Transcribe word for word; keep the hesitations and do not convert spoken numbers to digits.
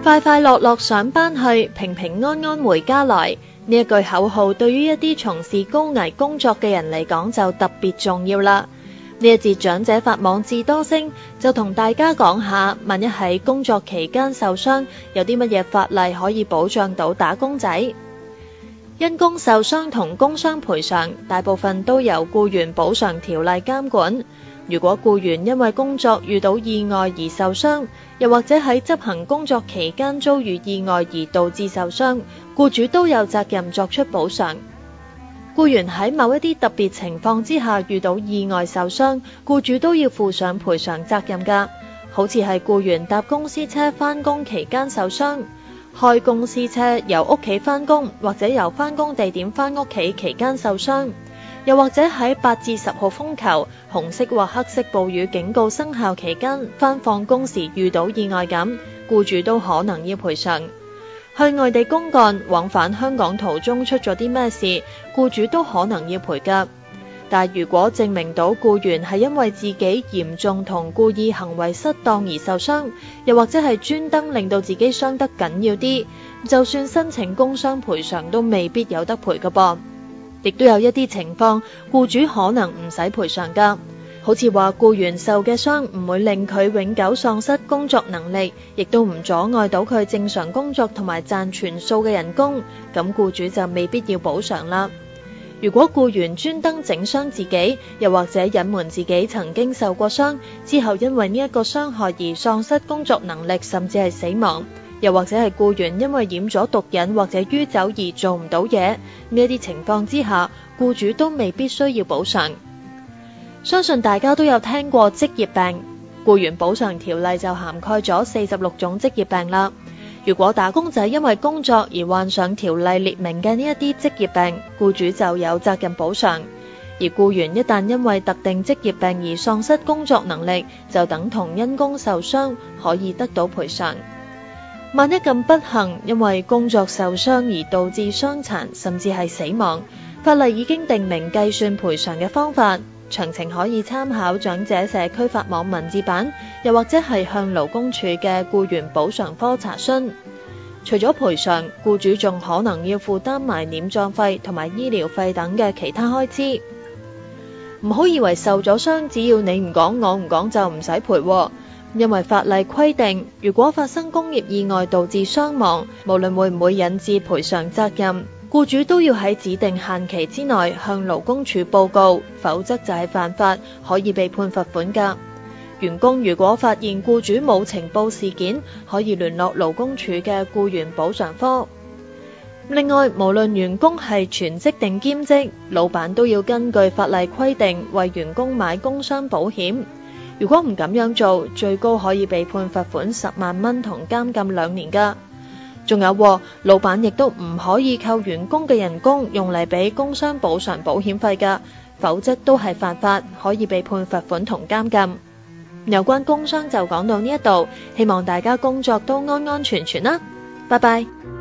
快快樂樂上班去，平平安安回家來。呢一句口號對於一啲從事高危工作嘅人嚟講就特別重要啦。呢一節長者法網智多星就同大家講下，萬一喺工作期間受傷，有啲乜嘢法例可以保障到打工仔。因工受傷同工傷賠償，大部分都由僱員補償條例監管。如果僱員因為工作遇到意外而受傷，又或者喺執行工作期間遭遇意外而導致受傷，僱主都有責任作出補償。僱員喺某一啲特別情況之下遇到意外受傷，僱主都要負上賠償責任㗎。好似係僱員搭公司車返工期間受傷，開公司車由屋企返工，或者由返工地點返屋企期間受傷，又或者喺八至十號風球、紅色或黑色暴雨警告生效期間返放工時遇到意外咁，僱主都可能要賠償。去外地公幹往返香港途中出咗啲咩事，僱主都可能要賠㗎。但如果證明到僱員係因為自己嚴重同故意行為失當而受傷，又或者係專登令到自己傷得緊要啲，就算申請工傷賠償都未必有得賠㗎噃。亦都有一啲情況，僱主可能唔使賠償㗎。好似話僱員受嘅傷唔會令佢永久喪失工作能力，亦都唔阻礙到佢正常工作同埋賺全數嘅人工，咁僱主就未必要補償啦。如果僱員專登整傷自己，又或者隱瞞自己曾經受過傷，之後因為呢一個傷害而喪失工作能力，甚至係死亡，又或者係僱員因為染咗毒癮或者酗酒而做唔到嘢，呢一啲情況之下，僱主都未必需要補償。相信大家都有聽過職業病，僱員補償條例就涵蓋咗四十六種職業病啦。如果打工仔因為工作而患上條例列明嘅呢一啲職業病，僱主就有責任補償。而僱員一旦因為特定職業病而喪失工作能力，就等同因工受傷，可以得到賠償。萬一咁不幸因為工作受傷而導致傷殘，甚至係死亡，法例已經定明計算賠償嘅方法。詳情可以參考長者社區法網文字版，又或者係向勞工處嘅僱員補償科查詢。除咗賠償，僱主仲可能要負擔埋殮葬費同埋醫療費等嘅其他開支。唔好以為受咗傷，只要你唔講我唔講就唔使賠，因為法例規定，如果發生工業意外導致傷亡，無論會唔會引致賠償責任，僱主都要喺指定限期之內向勞工處報告，否則就係犯法，可以被判罰款㗎。員工如果發現僱主冇呈報事件，可以聯絡勞工處嘅僱員補償科。另外，無論員工係全職定兼職，老闆都要根據法例規定為員工買工傷保險。如果唔咁樣做，最高可以被判罰款十萬蚊同監禁兩年㗎。仲有，老闆亦都唔可以扣員工嘅人工用嚟俾工傷補償保險費㗎，否則都係犯法，可以被判罰款同監禁。有關工傷就講到呢一度，希望大家工作都安安全全啦，拜拜。